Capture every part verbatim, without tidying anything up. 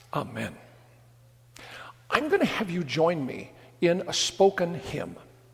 Amen. I'm going to have you join me in a spoken hymn.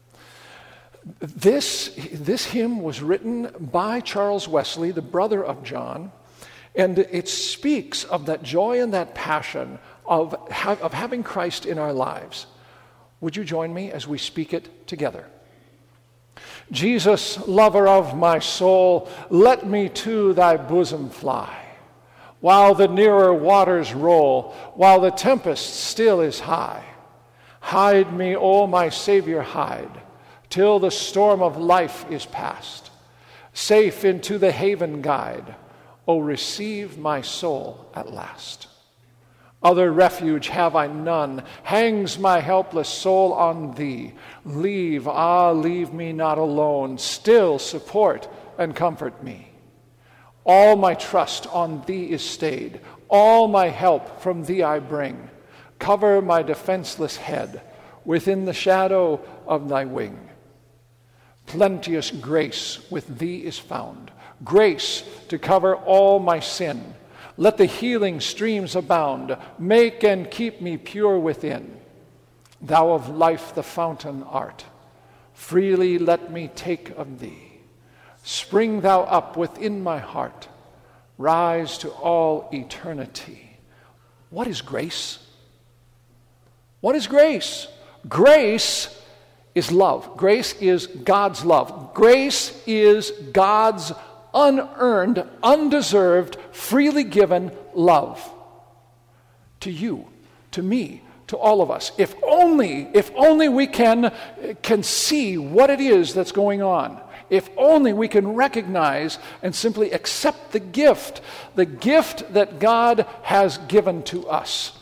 This, this hymn was written by Charles Wesley, the brother of John, and it speaks of that joy and that passion of, of having Christ in our lives. Would you join me as we speak it together? Jesus, lover of my soul, let me to thy bosom fly. While the nearer waters roll, while the tempest still is high. Hide me, O my Savior, hide, till the storm of life is past. Safe into the haven guide, O receive my soul at last. Other refuge have I none, hangs my helpless soul on thee. Leave, ah, leave me not alone, still support and comfort me. All my trust on thee is stayed, all my help from thee I bring. Cover my defenseless head within the shadow of thy wing. Plenteous grace with thee is found, grace to cover all my sin. Let the healing streams abound, make and keep me pure within. Thou of life the fountain art, freely let me take of thee. Spring thou up within my heart, rise to all eternity. What is grace? What is grace? Grace is love. Grace is God's love. Grace is God's unearned, undeserved, freely given love to you, to me, to all of us. If only, if only we can, can see what it is that's going on. If only we can recognize and simply accept the gift, the gift that God has given to us.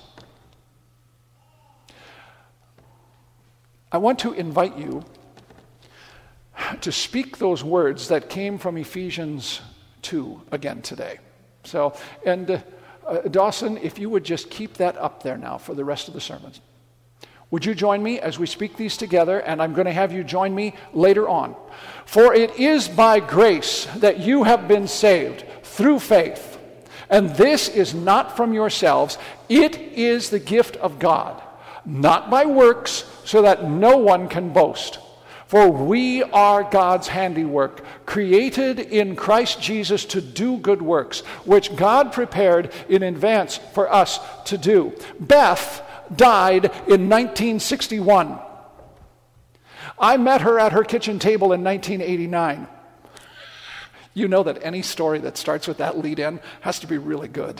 I want to invite you to speak those words that came from Ephesians two again today. So, and uh, uh, Dawson, if you would just keep that up there now for the rest of the sermons. Would you join me as we speak these together? And I'm going to have you join me later on. For it is by grace that you have been saved through faith. And this is not from yourselves. It is the gift of God, not by works, so that no one can boast. For we are God's handiwork, created in Christ Jesus to do good works, which God prepared in advance for us to do. Beth died in nineteen sixty-one. I met her at her kitchen table in nineteen eighty-nine. You know that any story that starts with that lead-in has to be really good.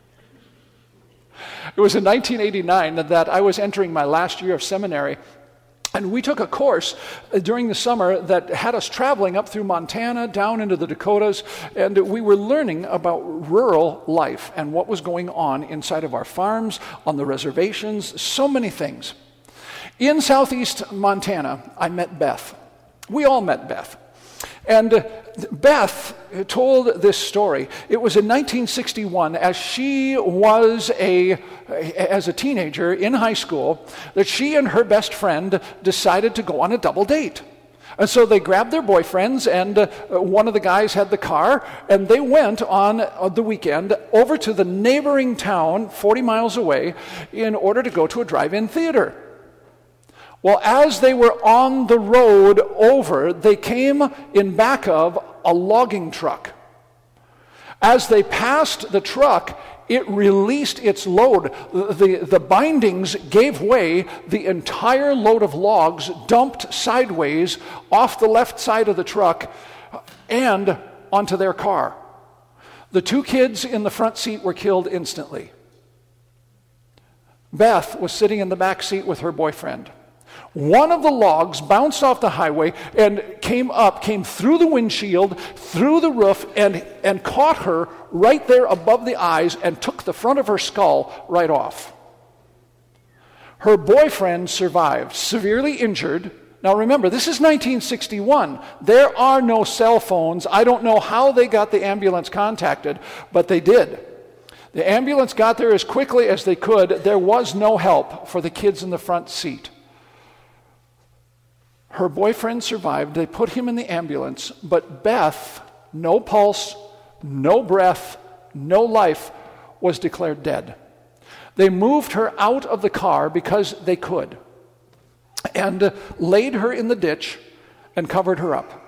It was in nineteen eighty-nine that I was entering my last year of seminary, and we took a course during the summer that had us traveling up through Montana, down into the Dakotas, and we were learning about rural life and what was going on inside of our farms, on the reservations, so many things. In southeast Montana, I met Beth. We all met Beth. And Beth told this story. It was in nineteen sixty-one, as she was a, as a teenager in high school, that she and her best friend decided to go on a double date. And so they grabbed their boyfriends, and uh, one of the guys had the car, and they went on uh, the weekend over to the neighboring town, forty miles away, in order to go to a drive-in theater. Well, as they were on the road over, they came in back of a logging truck. As they passed the truck, it released its load. The, the bindings gave way. The entire load of logs dumped sideways off the left side of the truck and onto their car. The two kids in the front seat were killed instantly. Beth was sitting in the back seat with her boyfriend. One of the logs bounced off the highway and came up, came through the windshield, through the roof, and, and caught her right there above the eyes and took the front of her skull right off. Her boyfriend survived, severely injured. Now remember, this is nineteen sixty-one. There are no cell phones. I don't know how they got the ambulance contacted, but they did. The ambulance got there as quickly as they could. There was no help for the kids in the front seat. Her boyfriend survived. They put him in the ambulance, but Beth, no pulse, no breath, no life, was declared dead. They moved her out of the car because they could, and laid her in the ditch and covered her up.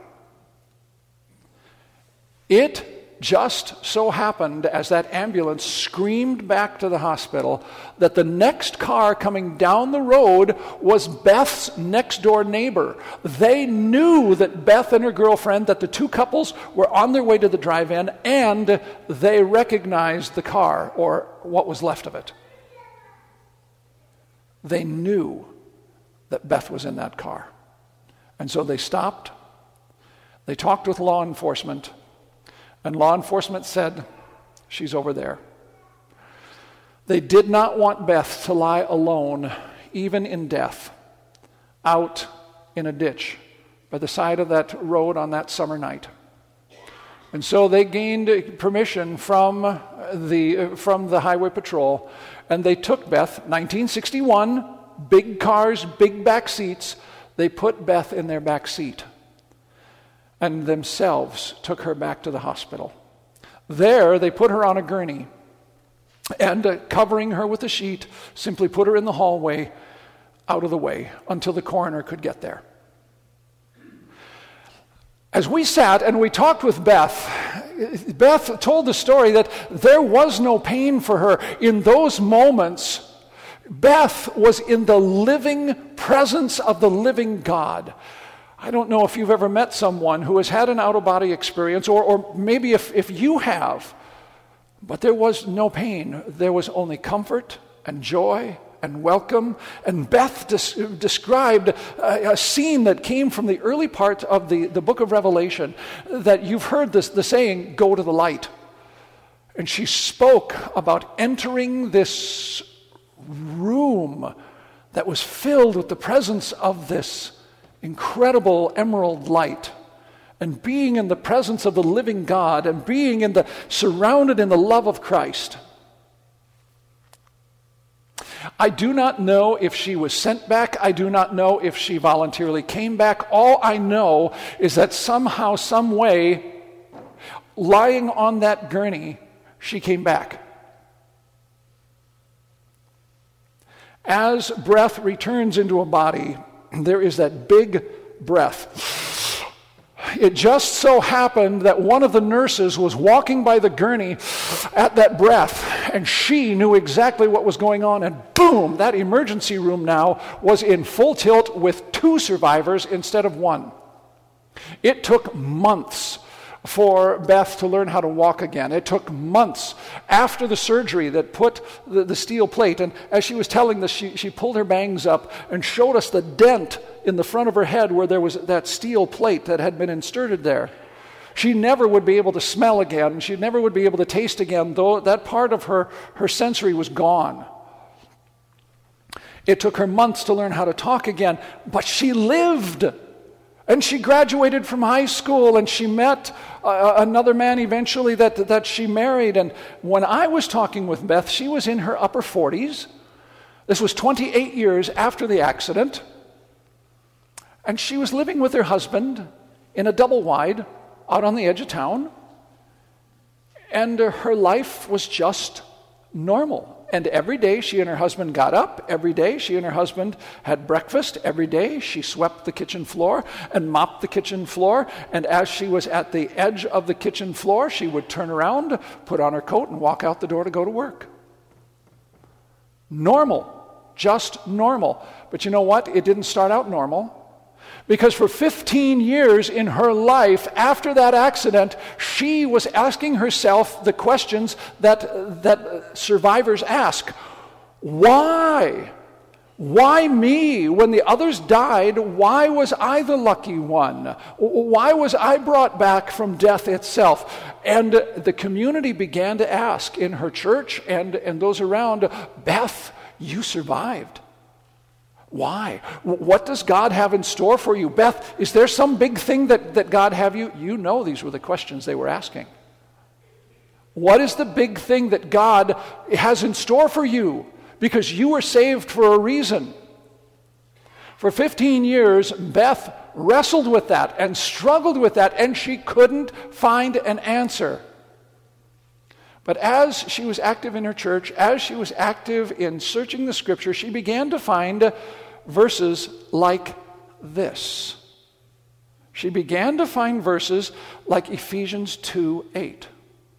It just so happened, as that ambulance screamed back to the hospital, that the next car coming down the road was Beth's next-door neighbor. They knew that Beth and her girlfriend, that the two couples were on their way to the drive-in, and they recognized the car, or what was left of it. They knew that Beth was in that car. And so they stopped. They talked with law enforcement. And law enforcement said, she's over there. They did not want Beth to lie alone, even in death, out in a ditch by the side of that road on that summer night. And so they gained permission from the, from the highway patrol, and they took Beth, nineteen sixty-one, big cars, big back seats. They put Beth in their back seat, and themselves took her back to the hospital. There, they put her on a gurney, and uh, covering her with a sheet, simply put her in the hallway, out of the way, until the coroner could get there. As we sat and we talked with Beth, Beth told the story that there was no pain for her in those moments. Beth was in the living presence of the living God. I don't know if you've ever met someone who has had an out-of-body experience, or, or maybe if, if you have, but there was no pain. There was only comfort and joy and welcome. And Beth des- described a, a scene that came from the early part of the, the book of Revelation, that you've heard this, the saying, go to the light. And she spoke about entering this room that was filled with the presence of this incredible emerald light, and being in the presence of the living God, and being in the surrounded in the love of Christ. I do not know if she was sent back. I do not know if she voluntarily came back. All I know is that somehow, some way, lying on that gurney, she came back. As breath returns into a body, there is that big breath. It just so happened that one of the nurses was walking by the gurney at that breath, and she knew exactly what was going on, and boom, that emergency room now was in full tilt with two survivors instead of one. It took months for Beth to learn how to walk again. It took months after the surgery that put the, the steel plate, and as she was telling this, she, she pulled her bangs up and showed us the dent in the front of her head where there was that steel plate that had been inserted there. She never would be able to smell again. She never would be able to taste again, though that part of her, her sensory was gone. It took her months to learn how to talk again, but she lived. And she graduated from high school, and she met uh, another man eventually that, that she married. And when I was talking with Beth, she was in her upper forties. This was twenty-eight years after the accident. And she was living with her husband in a double wide out on the edge of town. And uh, her life was just normal. And every day she and her husband got up. Every day she and her husband had breakfast. Every day she swept the kitchen floor and mopped the kitchen floor. And as she was at the edge of the kitchen floor, she would turn around, put on her coat, and walk out the door to go to work. Normal. Just normal. But you know what? It didn't start out normal. Because for fifteen years in her life after that accident, she was asking herself the questions that, that survivors ask. Why? Why me? When the others died, why was I the lucky one? Why was I brought back from death itself? And the community began to ask in her church and, and those around, Beth, you survived. Why? What does God have in store for you? Beth, is there some big thing that, that God have you? You know these were the questions they were asking. What is the big thing that God has in store for you? Because you were saved for a reason. For fifteen years, Beth wrestled with that and struggled with that, and she couldn't find an answer. But as she was active in her church, as she was active in searching the Scripture, she began to find verses like this. She began to find verses like Ephesians two eight.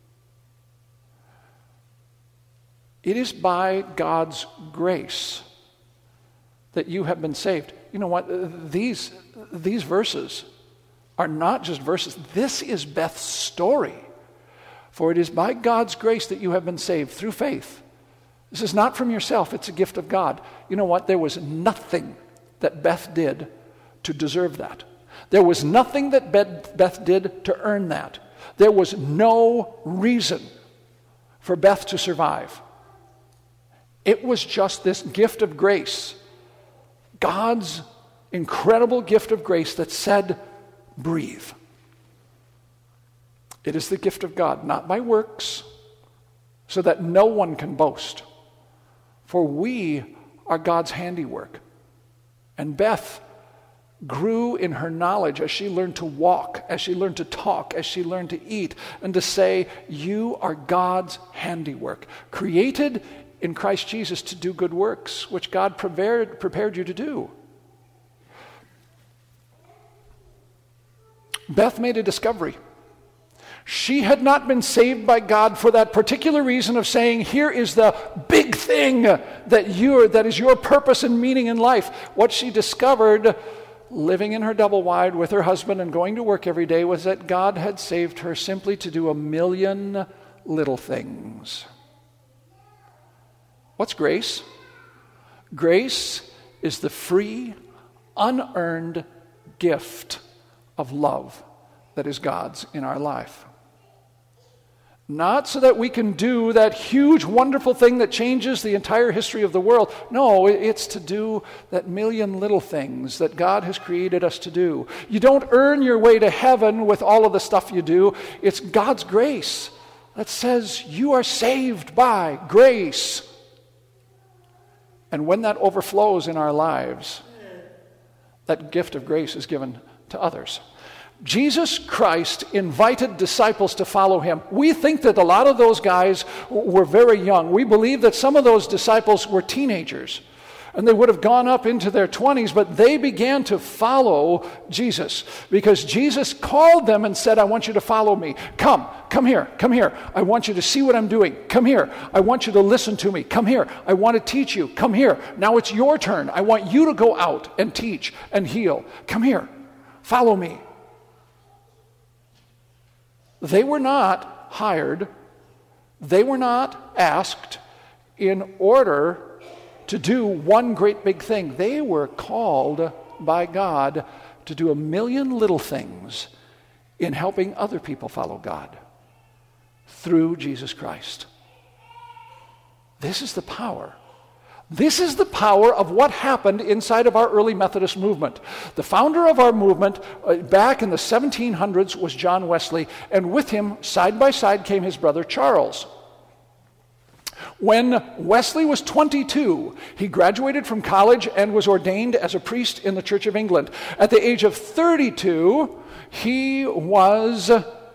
It is by God's grace that you have been saved. You know what? These, these verses are not just verses. This is Beth's story. For it is by God's grace that you have been saved through faith. This is not from yourself. It's a gift of God. You know what? There was nothing that Beth did to deserve that. There was nothing that Beth did to earn that. There was no reason for Beth to survive. It was just this gift of grace, God's incredible gift of grace that said, breathe. It is the gift of God, not by works, so that no one can boast. For we are God's handiwork. And Beth grew in her knowledge as she learned to walk, as she learned to talk, as she learned to eat, and to say, you are God's handiwork, created in Christ Jesus to do good works, which God prepared, prepared you to do. Beth made a discovery. She had not been saved by God for that particular reason of saying, here is the big thing that you're, that is your purpose and meaning in life. What she discovered, living in her double wide with her husband and going to work every day, was that God had saved her simply to do a million little things. What's grace? Grace is the free, unearned gift of love that is God's in our life. Not so that we can do that huge, wonderful thing that changes the entire history of the world. No, it's to do that million little things that God has created us to do. You don't earn your way to heaven with all of the stuff you do. It's God's grace that says you are saved by grace. And when that overflows in our lives, that gift of grace is given to others. Jesus Christ invited disciples to follow him. We think that a lot of those guys were very young. We believe that some of those disciples were teenagers, and they would have gone up into their twenties, but they began to follow Jesus because Jesus called them and said, I want you to follow me. Come, come here, come here. I want you to see what I'm doing. Come here. I want you to listen to me. Come here. I want to teach you. Come here. Now it's your turn. I want you to go out and teach and heal. Come here. Follow me. They were not hired, they were not asked in order to do one great big thing. They were called by God to do a million little things in helping other people follow God through Jesus Christ. This is the power. This is the power of what happened inside of our early Methodist movement. The founder of our movement uh, back in the seventeen hundreds was John Wesley, and with him, side by side, came his brother Charles. When Wesley was twenty-two, he graduated from college and was ordained as a priest in the Church of England. At the age of thirty-two, he was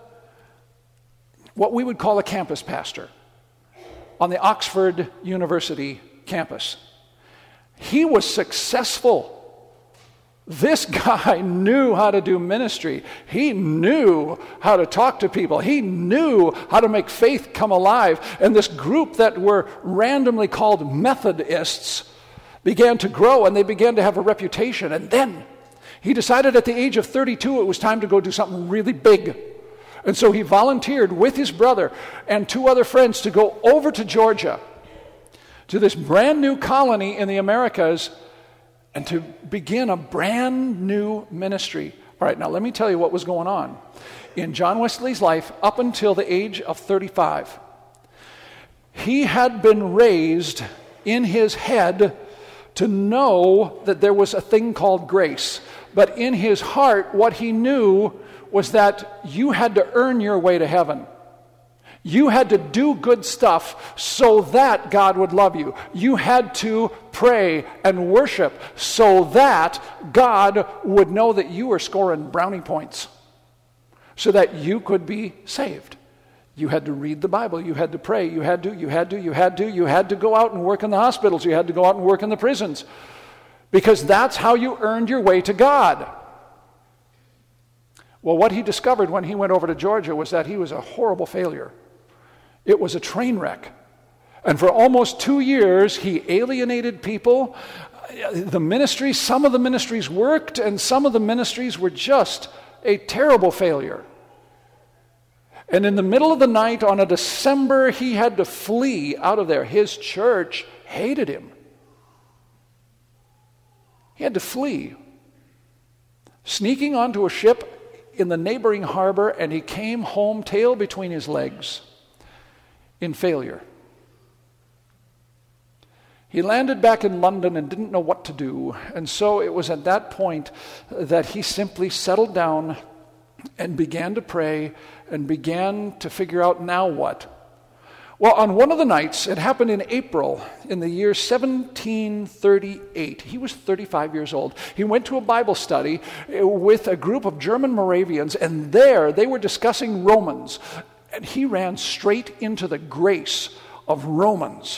what we would call a campus pastor on the Oxford University campus. He was successful. This guy knew how to do ministry. He knew how to talk to people. He knew how to make faith come alive. And this group that were randomly called Methodists began to grow, and they began to have a reputation. And then he decided at the age of thirty-two it was time to go do something really big. And so he volunteered with his brother and two other friends to go over to Georgia, to this brand new colony in the Americas, and to begin a brand new ministry. All right, now let me tell you what was going on in John Wesley's life up until the age of thirty-five. He had been raised in his head to know that there was a thing called grace. But in his heart, what he knew was that you had to earn your way to heaven. You had to do good stuff so that God would love you. You had to pray and worship so that God would know that you were scoring brownie points, so that you could be saved. You had to read the Bible. You had to pray. You had to, you had to, you had to, you had to go out and work in the hospitals. You had to go out and work in the prisons. Because that's how you earned your way to God. Well, what he discovered when he went over to Georgia was that he was a horrible failure. It was a train wreck. And for almost two years, he alienated people. The ministries, some of the ministries worked, and some of the ministries were just a terrible failure. And in the middle of the night on a December, he had to flee out of there. His church hated him. He had to flee. Sneaking onto a ship in the neighboring harbor, and he came home tail between his legs in failure. He landed back in London and didn't know what to do. And so it was at that point that he simply settled down and began to pray and began to figure out now what. Well, on one of the nights, it happened in April in the year seventeen thirty-eight. He was thirty-five years old. He went to a Bible study with a group of German Moravians, and there they were discussing Romans. And he ran straight into the grace of Romans.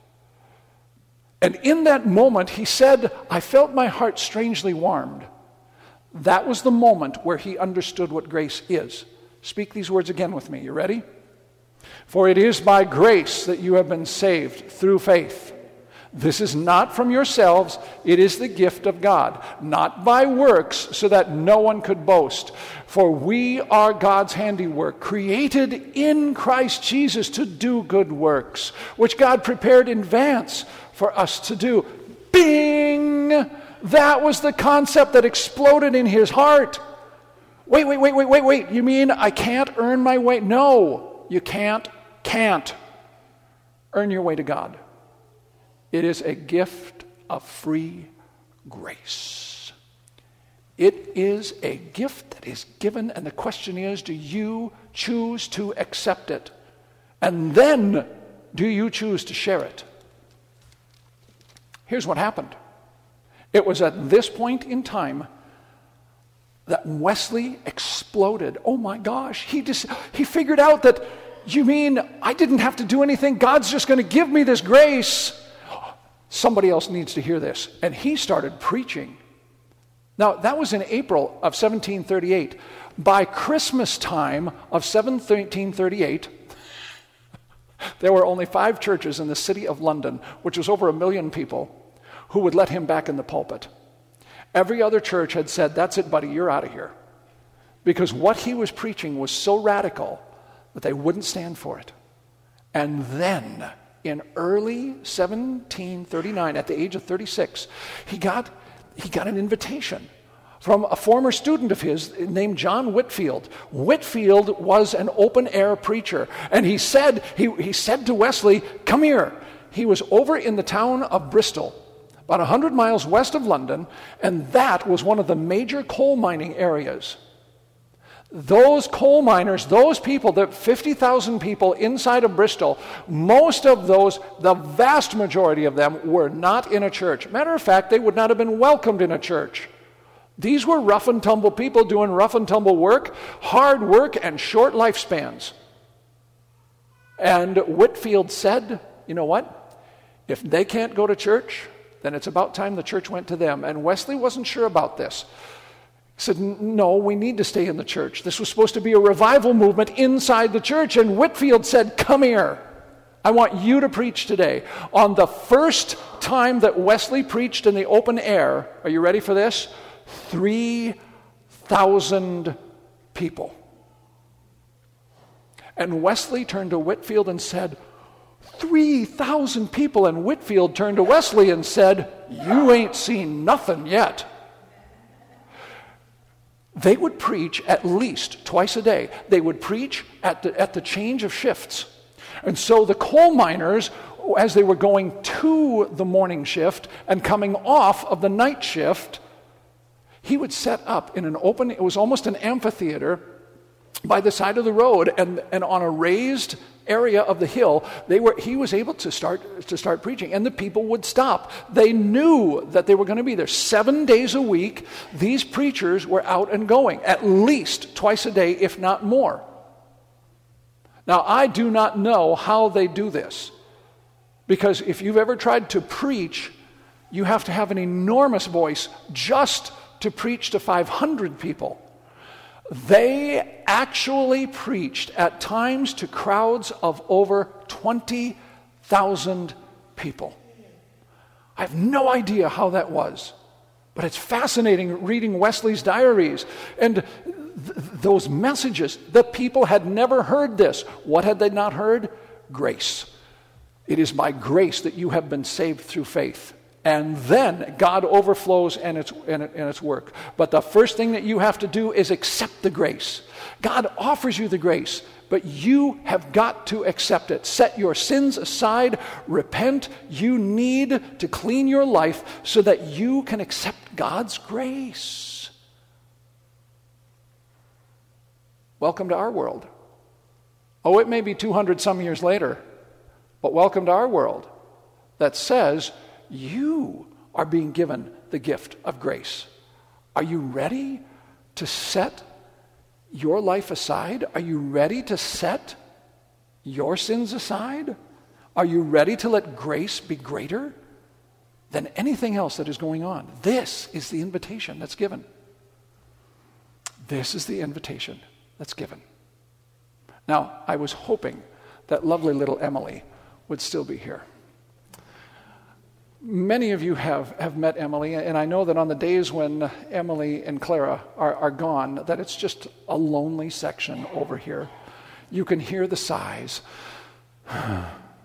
And in that moment, he said, I felt my heart strangely warmed. That was the moment where he understood what grace is. Speak these words again with me. You ready? For it is by grace that you have been saved through faith. This is not from yourselves, it is the gift of God, not by works, so that no one could boast. For we are God's handiwork, created in Christ Jesus to do good works, which God prepared in advance for us to do. Bing! That was the concept that exploded in his heart. Wait, wait, wait, wait, wait, wait. You mean I can't earn my way? No, you can't, can't earn your way to God. It is a gift of free grace. It is a gift that is given, and the question is, do you choose to accept it? And then, do you choose to share it? Here's what happened. It was at this point in time that Wesley exploded. Oh my gosh, he just he figured out that, you mean I didn't have to do anything? God's just going to give me this grace. Somebody else needs to hear this. And he started preaching. Now, that was in April of seventeen thirty-eight. By Christmas time of seventeen thirty-eight, there were only five churches in the city of London, which was over a million people, who would let him back in the pulpit. Every other church had said, that's it, buddy, you're out of here. Because what he was preaching was so radical that they wouldn't stand for it. And then, in early seventeen thirty-nine, at the age of thirty-six, he got, he got an invitation from a former student of his named John Whitefield. Whitefield was an open-air preacher. And he said, he, he said to Wesley, come here. He was over in the town of Bristol, about one hundred miles west of London, and that was one of the major coal mining areas. Those coal miners, those people, the fifty thousand people inside of Bristol, most of those, the vast majority of them, were not in a church. Matter of fact, they would not have been welcomed in a church. These were rough and tumble people doing rough and tumble work, hard work, and short lifespans. And Whitefield said, you know what? If they can't go to church, then it's about time the church went to them. And Wesley wasn't sure about this. He said, no, we need to stay in the church. This was supposed to be a revival movement inside the church. And Whitefield said, come here. I want you to preach today. On the first time that Wesley preached in the open air, are you ready for this? three thousand people. And Wesley turned to Whitefield and said, three thousand people. And Whitefield turned to Wesley and said, you ain't seen nothing yet. They would preach at least twice a day. They would preach at the, at the change of shifts. And so the coal miners, as they were going to the morning shift and coming off of the night shift, he would set up in an open, it was almost an amphitheater by the side of the road, and, and on a raised area of the hill, they were he was able to start to start preaching, and the people would stop. They knew that they were going to be there seven days a week. These preachers were out and going at least twice a day, if not more. Now, I do not know how they do this, because if you've ever tried to preach, you have to have an enormous voice just to preach to five hundred people. They actually preached at times to crowds of over twenty thousand people. I have no idea how that was, but it's fascinating reading Wesley's diaries and th- those messages. The people had never heard this. What had they not heard? Grace. It is by grace that you have been saved through faith. And then God overflows and its, and, it, and its work. But the first thing that you have to do is accept the grace. God offers you the grace, but you have got to accept it. Set your sins aside, repent. You need to clean your life so that you can accept God's grace. Welcome to our world. Oh, it may be two hundred some years later, but welcome to our world that says, you are being given the gift of grace. Are you ready to set your life aside? Are you ready to set your sins aside? Are you ready to let grace be greater than anything else that is going on? This is the invitation that's given. This is the invitation that's given. Now, I was hoping that lovely little Emily would still be here. Many of you have, have met Emily, and I know that on the days when Emily and Clara are, are gone, that it's just a lonely section over here. You can hear the sighs. Have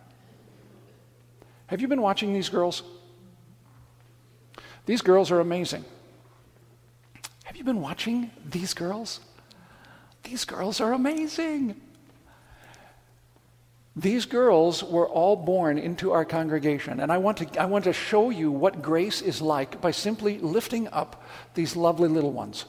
you been watching these girls? These girls are amazing. Have you been watching these girls? These girls are amazing. These girls were all born into our congregation, and I want to I want to show you what grace is like by simply lifting up these lovely little ones.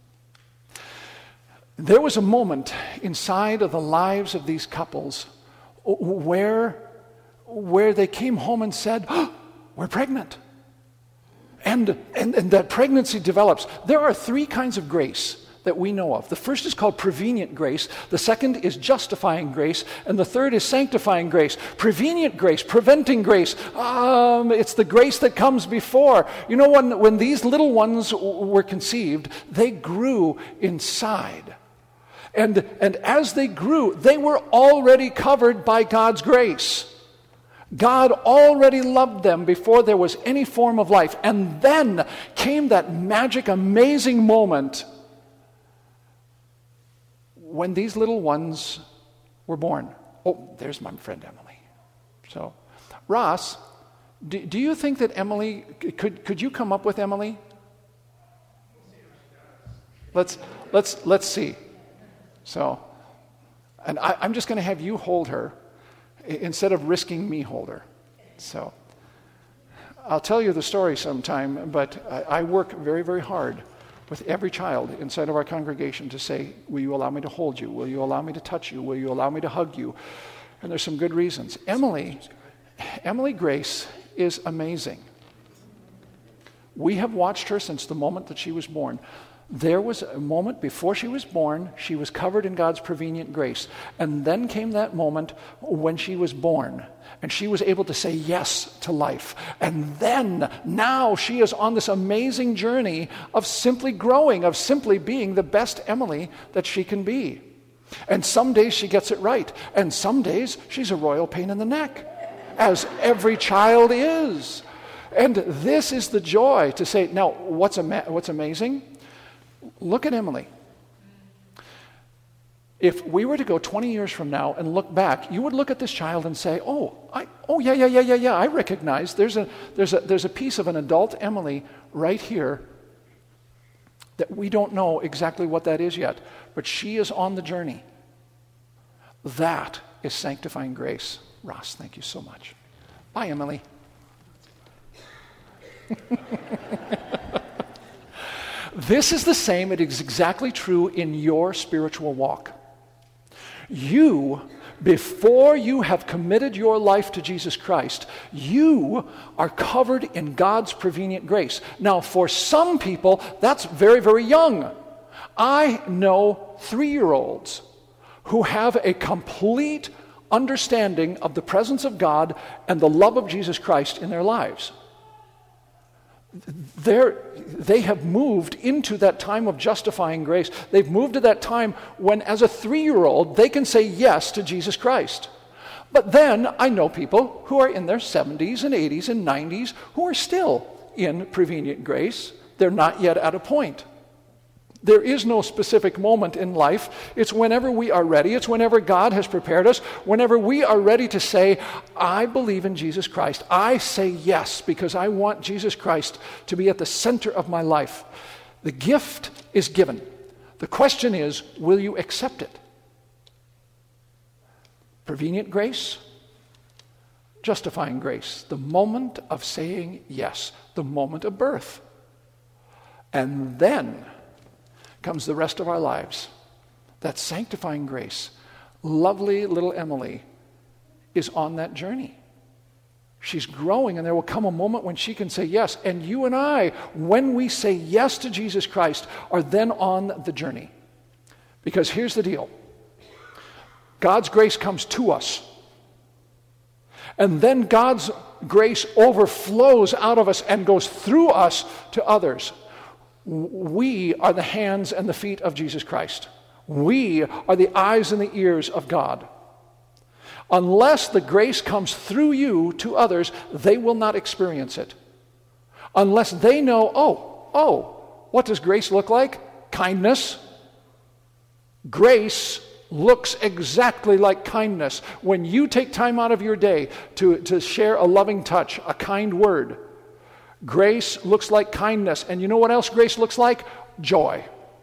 There was a moment inside of the lives of these couples where, where they came home and said, oh, we're pregnant. And, and, and that pregnancy develops. There are three kinds of grace that we know of. The first is called prevenient grace. The second is justifying grace. And the third is sanctifying grace. Prevenient grace, preventing grace. Um, it's the grace that comes before. You know, when, when these little ones were conceived, they grew inside. And, and as they grew, they were already covered by God's grace. God already loved them before there was any form of life. And then came that magic, amazing moment when these little ones were born. Oh, there's my friend Emily. So, Ross, do, do you think that Emily, could, could you come up with Emily? Let's, let's, let's see. So, and I, I'm just going to have you hold her instead of risking me hold her. So, I'll tell you the story sometime, but I, I work very, very hard with every child inside of our congregation to say, will you allow me to hold you? Will you allow me to touch you? Will you allow me to hug you? And there's some good reasons. Emily, Emily Grace is amazing. We have watched her since the moment that she was born. There was a moment before she was born, she was covered in God's prevenient grace. And then came that moment when she was born, and she was able to say yes to life. And then, now she is on this amazing journey of simply growing, of simply being the best Emily that she can be. And some days she gets it right, and some days she's a royal pain in the neck, as every child is. And this is the joy to say, now, what's, ama- what's amazing? Look at Emily. If we were to go twenty years from now and look back, you would look at this child and say, oh, I, oh yeah, yeah, yeah, yeah, yeah, I recognize there's a, there's, a, there's a piece of an adult Emily right here that we don't know exactly what that is yet, but she is on the journey. That is sanctifying grace. Ross, thank you so much. Bye, Emily. This is the same. It is exactly true in your spiritual walk. You, before you have committed your life to Jesus Christ, you are covered in God's prevenient grace. Now, for some people, that's very, very young. I know three-year-olds who have a complete understanding of the presence of God and the love of Jesus Christ in their lives. They're, they have moved into that time of justifying grace. They've moved to that time when, as a three-year-old, they can say yes to Jesus Christ. But then I know people who are in their seventies and eighties and nineties who are still in prevenient grace. They're not yet at a point. There is no specific moment in life. It's whenever we are ready. It's whenever God has prepared us. Whenever we are ready to say, I believe in Jesus Christ. I say yes because I want Jesus Christ to be at the center of my life. The gift is given. The question is, will you accept it? Prevenient grace, justifying grace, the moment of saying yes, the moment of birth. And then comes the rest of our lives. That sanctifying grace. Lovely little Emily is on that journey. She's growing, and there will come a moment when she can say yes. And you and I, when we say yes to Jesus Christ, are then on the journey. Because here's the deal. God's grace comes to us. And then God's grace overflows out of us and goes through us to others. We are the hands and the feet of Jesus Christ. We are the eyes and the ears of God. Unless the grace comes through you to others, they will not experience it. Unless they know, oh, oh, what does grace look like? Kindness. Grace looks exactly like kindness. When you take time out of your day to, to share a loving touch, a kind word, grace looks like kindness. And you know what else grace looks like? Joy.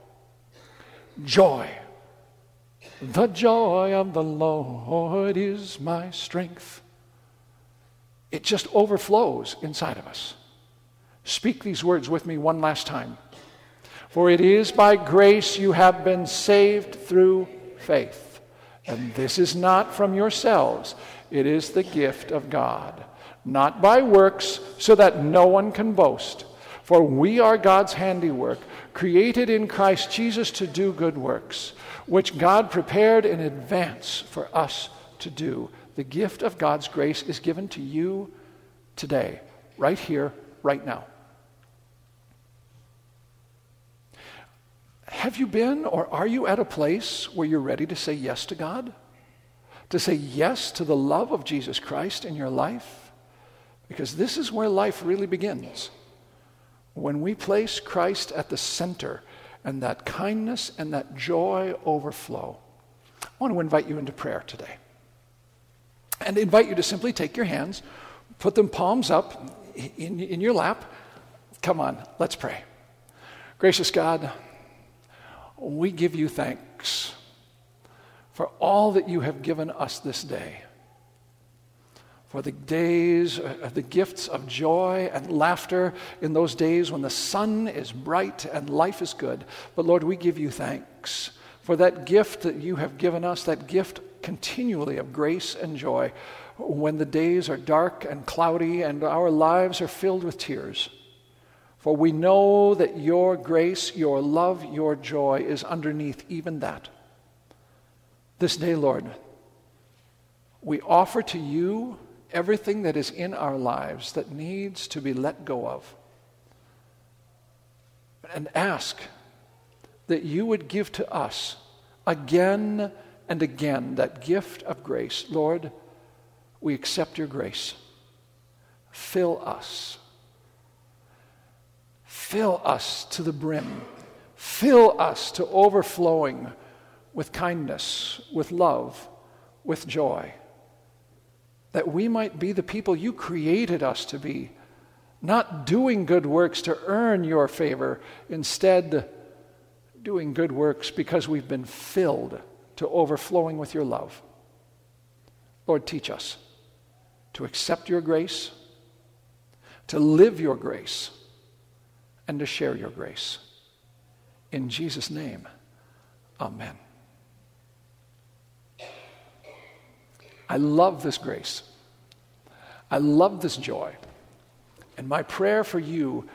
Joy. The joy of the Lord is my strength. It just overflows inside of us. Speak these words with me one last time. For it is by grace you have been saved through faith. And this is not from yourselves. It is the gift of God. Not by works, so that no one can boast. For we are God's handiwork, created in Christ Jesus to do good works, which God prepared in advance for us to do. The gift of God's grace is given to you today, right here, right now. Have you been or are you at a place where you're ready to say yes to God? To say yes to the love of Jesus Christ in your life? Because this is where life really begins. When we place Christ at the center and that kindness and that joy overflow. I want to invite you into prayer today. And invite you to simply take your hands, put them palms up in, in your lap. Come on, let's pray. Gracious God, we give you thanks for all that you have given us this day. For the days, uh, the gifts of joy and laughter in those days when the sun is bright and life is good. But Lord, we give you thanks for that gift that you have given us, that gift continually of grace and joy when the days are dark and cloudy and our lives are filled with tears. For we know that your grace, your love, your joy is underneath even that. This day, Lord, we offer to you everything that is in our lives that needs to be let go of. And ask that you would give to us again and again that gift of grace. Lord, we accept your grace. Fill us. Fill us to the brim. Fill us to overflowing with kindness, with love, with joy. That we might be the people you created us to be, not doing good works to earn your favor, instead doing good works because we've been filled to overflowing with your love. Lord, teach us to accept your grace, to live your grace, and to share your grace. In Jesus' name, amen. I love this grace. I love this joy. And my prayer for you